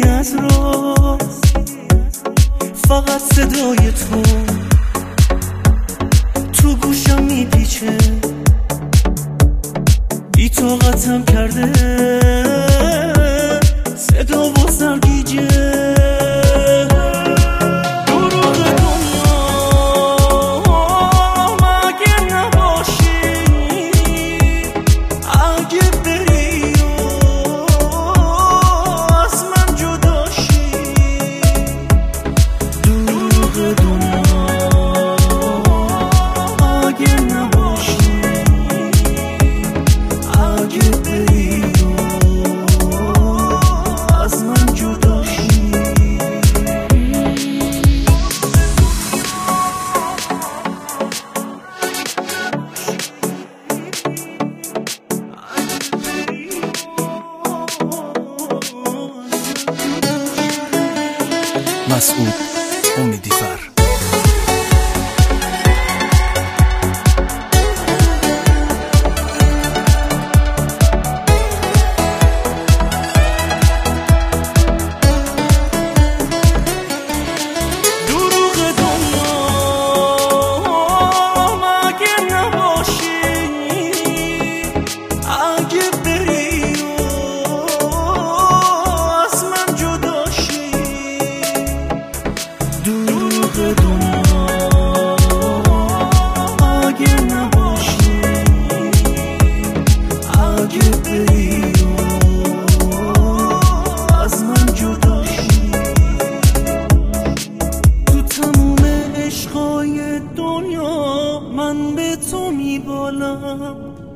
ای از راست، فقط صدای تو گوشم میپیچه، بی طاقتم کرده صدا و سرگیجه. مسعود امیدیفر. من به تو میبالم،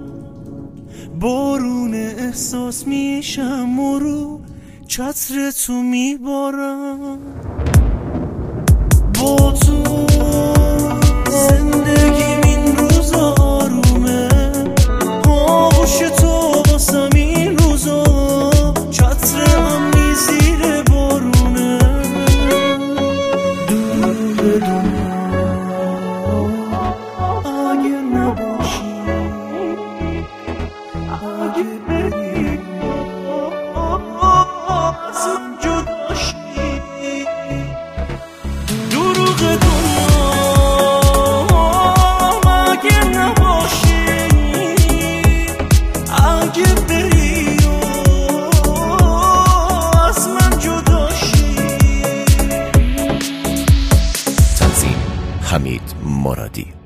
بارون احساس میشم و رو چتر تو میبارم. با تو زندگیم این روزا آرومه، آغوش تو واسم این روزا چترم میزیره بارونه. دور به دنیا حمید مرادی.